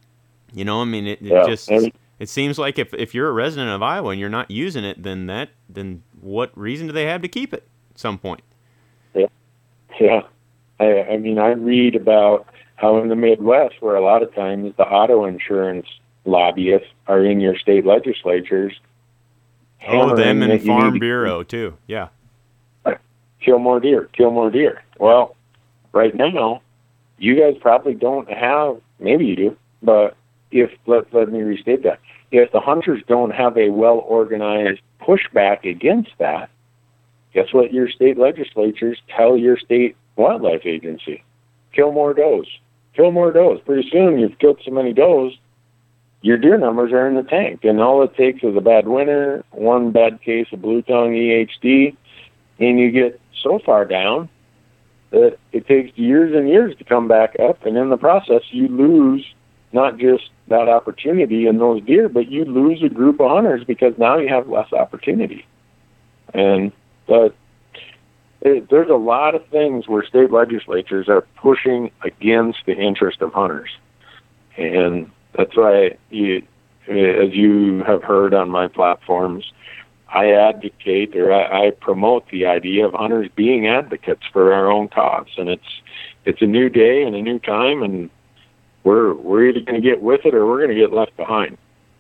It seems like if you're a resident of Iowa and you're not using it, then what reason do they have to keep it at some point? Yeah. I read about how in the Midwest, where a lot of times the auto insurance lobbyists are in your state legislatures. Them and Farm Bureau too. Yeah. Kill more deer. Well, right now, you guys probably don't have. Maybe you do, but let me restate that. If the hunters don't have a well-organized pushback against that, guess what your state legislatures tell your state wildlife agency? Kill more does. Pretty soon you've killed so many does, your deer numbers are in the tank. And all it takes is a bad winter, one bad case of blue tongue EHD, and you get so far down that it takes years and years to come back up. And in the process, you lose not just that opportunity in those deer, but you lose a group of hunters because now you have less opportunity. And there's a lot of things where state legislatures are pushing against the interest of hunters. And that's why, as you have heard on my platforms, I advocate or I promote the idea of hunters being advocates for our own cause, and it's a new day and a new time, and we're either going to get with it or we're going to get left behind.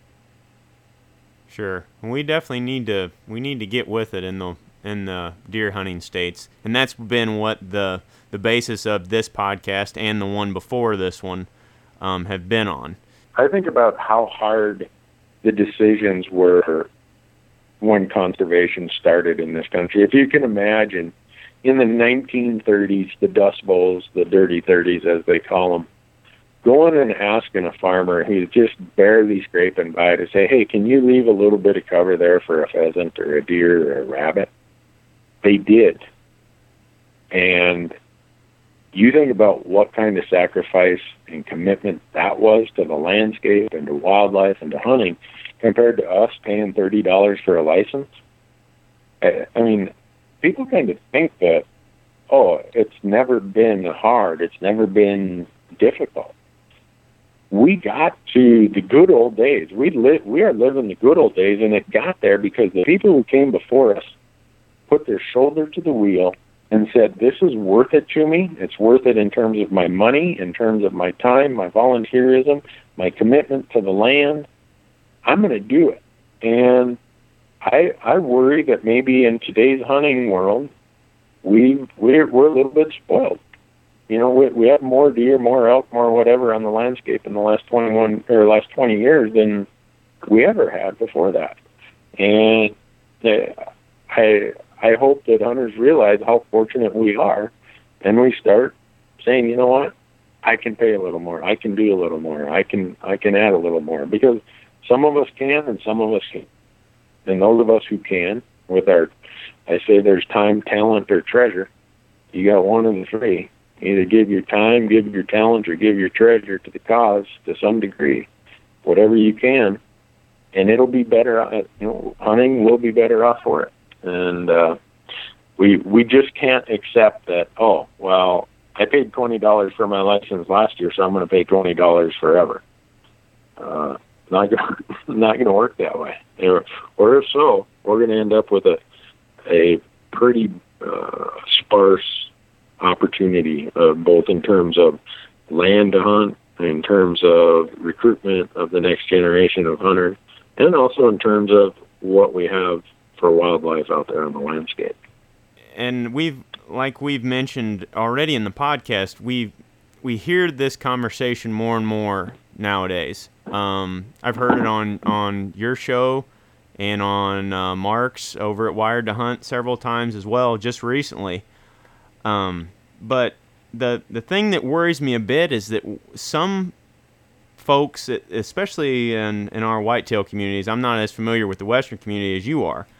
Sure, we definitely need to get with it in the deer hunting states, and that's been what the basis of this podcast and the one before this one have been on. I think about how hard the decisions were when conservation started in this country. If you can imagine, in the 1930s, the Dust Bowls, the Dirty 30s as they call them, going and asking a farmer who's just barely scraping by to say, hey, can you leave a little bit of cover there for a pheasant or a deer or a rabbit? They did. And you think about what kind of sacrifice and commitment that was to the landscape and to wildlife and to hunting compared to us paying $30 for a license. I mean, people kind of think that, oh, it's never been hard, it's never been difficult. We got to the good old days. We are living the good old days, and it got there because the people who came before us put their shoulder to the wheel and said, this is worth it to me. It's worth it in terms of my money, in terms of my time, my volunteerism, my commitment to the land. I'm going to do it. And I worry that maybe in today's hunting world, we're a little bit spoiled. You know, we have more deer, more elk, more whatever on the landscape in the last 20 years than we ever had before that. And I hope that hunters realize how fortunate we are, and we start saying, you know what, I can pay a little more, I can do a little more, I can add a little more, because some of us can and some of us can't. And those of us who can, I say there's time, talent, or treasure. You got one of the three. Either give your time, give your talent, or give your treasure to the cause to some degree, whatever you can, and it'll be better. Hunting will be better off for it. And we just can't accept that. Oh, well, I paid $20 for my license last year, so I'm going to pay $20 forever. Not going to work that way. Or if so, we're going to end up with a pretty sparse opportunity, both in terms of land to hunt, in terms of recruitment of the next generation of hunters, and also in terms of what we have for wildlife out there on the landscape. And we've mentioned already in the podcast, we hear this conversation more and more nowadays. I've heard it on your show and on Mark's over at Wired to Hunt several times as well, just recently. But the thing that worries me a bit is that some folks, especially in our whitetail communities, I'm not as familiar with the Western community as you are.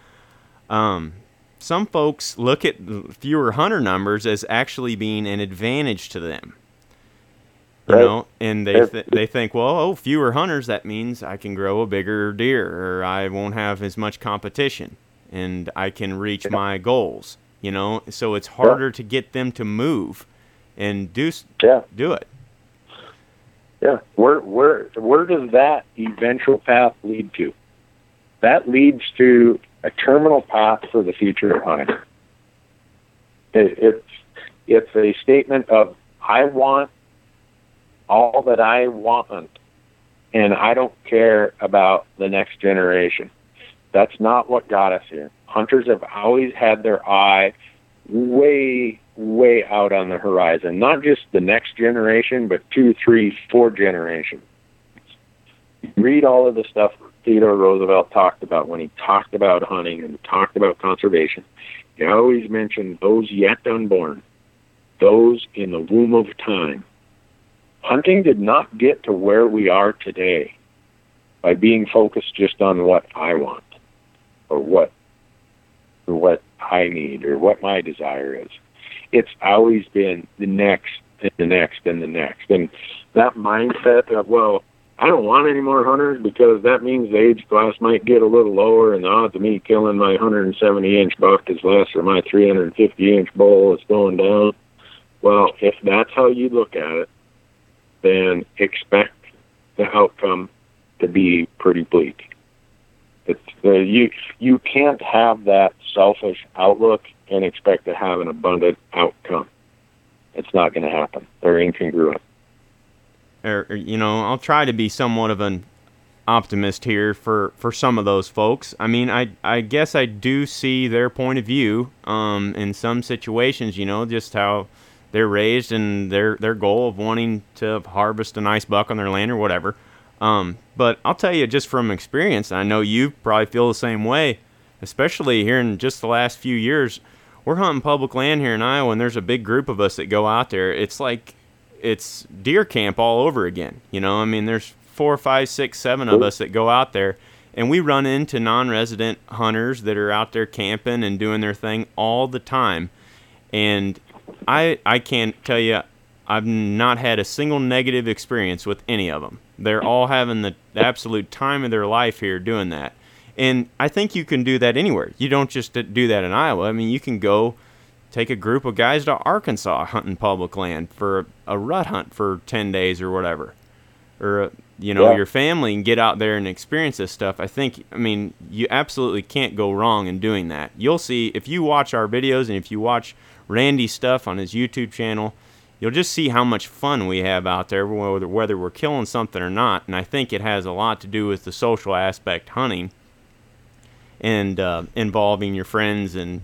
Some folks look at fewer hunter numbers as actually being an advantage to them. You know, and they think, well, fewer hunters, that means I can grow a bigger deer, or I won't have as much competition, and I can reach my goals. You know, so it's harder to get them to move and do it. Yeah, where does that eventual path lead to? That leads to a terminal path for the future of hunting. It's a statement of, I want all that I want, and I don't care about the next generation. That's not what got us here. Hunters have always had their eye way, way out on the horizon. Not just the next generation, but 2, 3, 4 generations. Read all of the stuff Theodore Roosevelt talked about when he talked about hunting and talked about conservation. He always mentioned those yet unborn, those in the womb of time. Hunting did not get to where we are today by being focused just on what I want or what I need or what my desire is. It's always been the next and the next and the next. And that mindset of, well, I don't want any more hunters because that means the age class might get a little lower and the odds of me killing my 170-inch buck is less or my 350-inch bull is going down. Well, if that's how you look at it, then expect the outcome to be pretty bleak. It's you can't have that selfish outlook and expect to have an abundant outcome. It's not going to happen. They're incongruent. I'll try to be somewhat of an optimist here for some of those folks. I mean, I guess I do see their point of view in some situations, just how they're raised and their goal of wanting to harvest a nice buck on their land or whatever. But I'll tell you just from experience, I know you probably feel the same way, especially here in just the last few years. We're hunting public land here in Iowa, and there's a big group of us that go out there. It's like it's deer camp all over again. I mean, there's 4, 5, 6, 7 of us that go out there, and we run into non-resident hunters that are out there camping and doing their thing all the time. And I can't tell you, I've not had a single negative experience with any of them. They're all having the absolute time of their life here doing that. And I think you can do that anywhere. You don't just do that in Iowa. I mean, you can go take a group of guys to Arkansas hunting public land for a rut hunt for 10 days or whatever. Or, your family and get out there and experience this stuff. I mean, you absolutely can't go wrong in doing that. You'll see, if you watch our videos and if you watch Randy's stuff on his YouTube channel, you'll just see how much fun we have out there, whether we're killing something or not. And I think it has a lot to do with the social aspect hunting and involving your friends and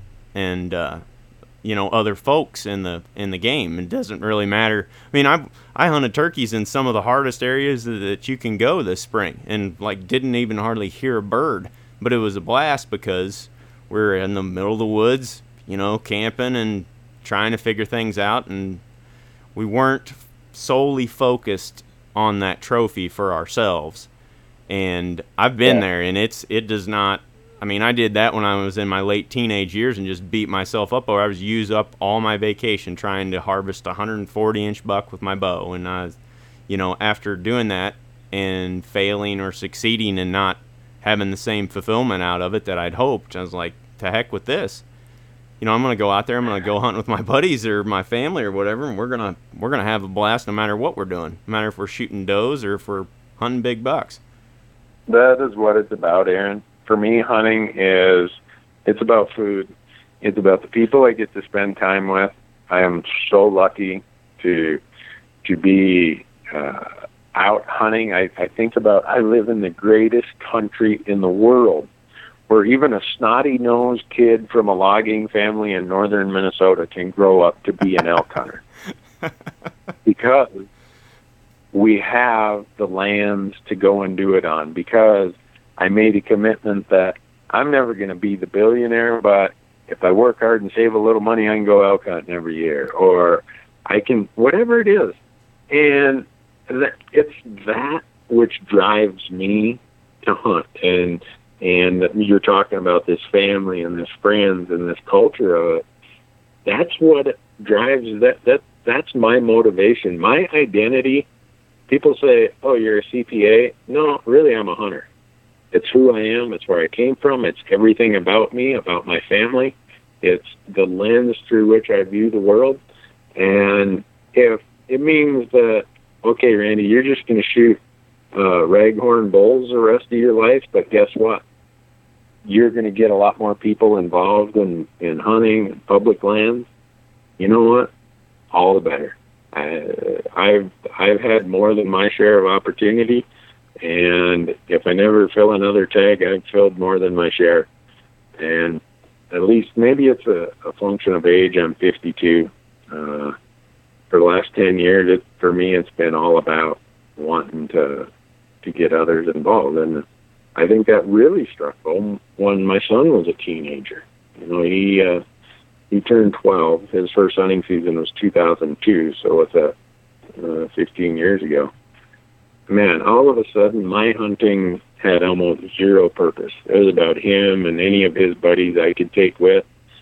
other folks in the game. It doesn't really matter. I mean, I hunted turkeys in some of the hardest areas that you can go this spring, and didn't even hardly hear a bird. But it was a blast because we're in the middle of the woods, camping and trying to figure things out, and we weren't solely focused on that trophy for ourselves. And I've been there, and it does not. I mean, I did that when I was in my late teenage years and just beat myself up, or I was used up all my vacation trying to harvest a 140-inch buck with my bow. And I, after doing that and failing or succeeding and not having the same fulfillment out of it that I'd hoped, I was like, to heck with this. I'm going to go out there, I'm going to go hunt with my buddies or my family or whatever, and we're going to have a blast no matter what we're doing, no matter if we're shooting does or if we're hunting big bucks. That is what it's about, Aaron. For me, hunting it's about food. It's about the people I get to spend time with. I am so lucky to be out hunting. I think about, I live in the greatest country in the world, where even a snotty-nosed kid from a logging family in northern Minnesota can grow up to be an elk hunter. Because we have the lands to go and do it on. Because I made a commitment that I'm never going to be the billionaire, but if I work hard and save a little money, I can go elk hunting every year. Or I can, whatever it is. And it's that which drives me to hunt. And you're talking about this family and this friends and this culture of it. That's what drives that's my motivation. My identity, people say, oh, you're a CPA. No, really, I'm a hunter. It's who I am. It's where I came from. It's everything about me, about my family. It's the lens through which I view the world. And if it means that, okay, Randy, you're just going to shoot raghorn bulls the rest of your life, but guess what? You're going to get a lot more people involved in hunting and public lands. You know what? All the better. I've had more than my share of opportunity, and if I never fill another tag, I've filled more than my share. And at least maybe it's a function of age. I'm 52. For the last 10 years, for me, it's been all about wanting to get others involved. And I think that really struck home when my son was a teenager. He turned 12. His first hunting season was 2002, so it's 15 years ago. Man, all of a sudden, my hunting had almost zero purpose. It was about him and any of his buddies I could take with.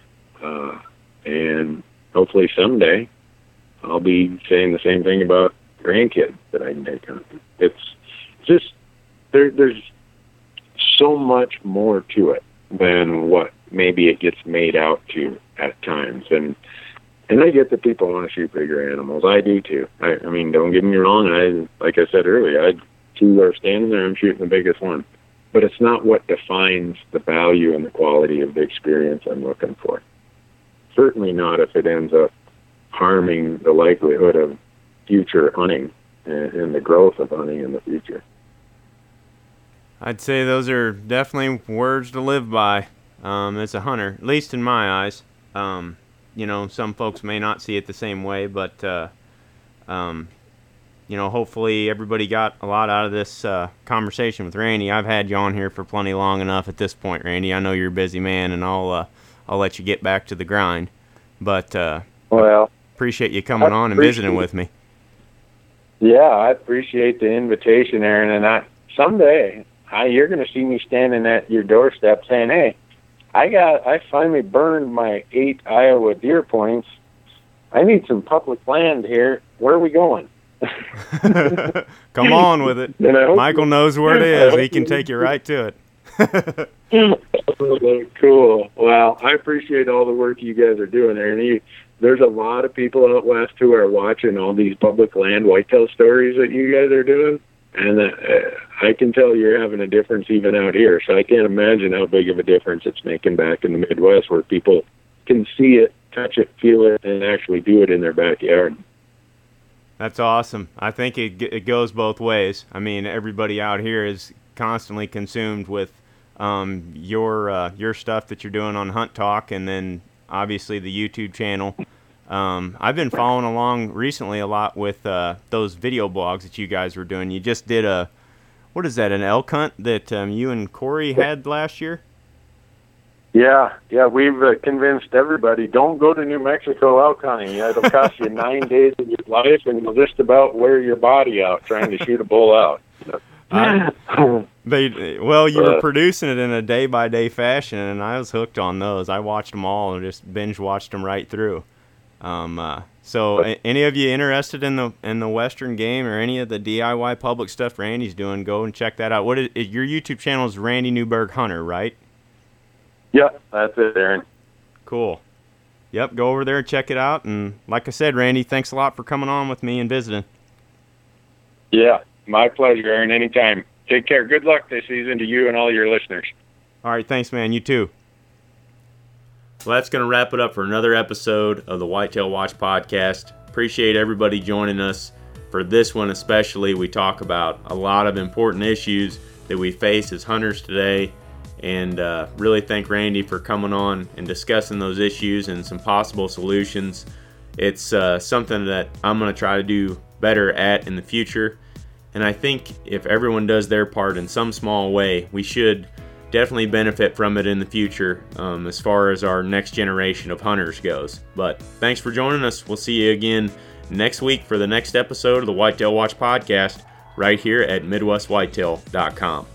And hopefully someday I'll be saying the same thing about grandkids that I can take hunting. It's just, there's so much more to it than what maybe it gets made out to at times. And I get that people want to shoot bigger animals. I do too. I mean, don't get me wrong. Like I said earlier, two are standing there, I'm shooting the biggest one. but it's not what defines the value and the quality of the experience I'm looking for. Certainly not if it ends up harming the likelihood of future hunting and the growth of hunting in the future. I'd say those are definitely words to live by as a hunter, at least in my eyes. Some folks may not see it the same way, but hopefully everybody got a lot out of this conversation with Randy. I've had you on here for plenty long enough at this point, Randy. I know you're a busy man, and I'll let you get back to the grind. But appreciate you coming on and visiting with me. Yeah, I appreciate the invitation, Aaron. And someday you're going to see me standing at your doorstep saying, "Hey, I finally burned my 8 Iowa deer points. I need some public land here. Where are we going?" Come on with it. Michael knows where it is. He can take you right to it. Cool. Well, I appreciate all the work you guys are doing there. And there's a lot of people out west who are watching all these public land whitetail stories that you guys are doing. And I can tell you're having a difference even out here. So I can't imagine how big of a difference it's making back in the Midwest, where people can see it, touch it, feel it, and actually do it in their backyard. That's awesome. I think it goes both ways. I mean, everybody out here is constantly consumed with your stuff that you're doing on Hunt Talk, and then obviously the YouTube channel. I've been following along recently a lot with those video blogs that you guys were doing. You just did an elk hunt that you and Corey had last year? Yeah, we've convinced everybody, don't go to New Mexico elk hunting. It'll cost you 9 days of your life, and you'll just about wear your body out trying to shoot a bull out. You were producing it in a day-by-day fashion, and I was hooked on those. I watched them all and just binge-watched them right through. So any of you interested in the Western game or any of the DIY public stuff Randy's doing, go and check that out. Your YouTube channel is Randy Newberg Hunter, right? Yeah, that's it, Aaron. Cool. Yep, go over there and check it out. And like I said, Randy, thanks a lot for coming on with me and visiting. Yeah, my pleasure, Aaron. Anytime. Take care. Good luck this season to you and all your listeners. All right, thanks, man. You too. Well, that's going to wrap it up for another episode of the Whitetail Watch Podcast. Appreciate everybody joining us. For this one especially, we talk about a lot of important issues that we face as hunters today. And really thank Randy for coming on and discussing those issues and some possible solutions. It's something that I'm going to try to do better at in the future. And I think if everyone does their part in some small way, we should definitely benefit from it in the future as far as our next generation of hunters goes. But thanks for joining us. We'll see you again next week for the next episode of the Whitetail Watch Podcast right here at MidwestWhitetail.com.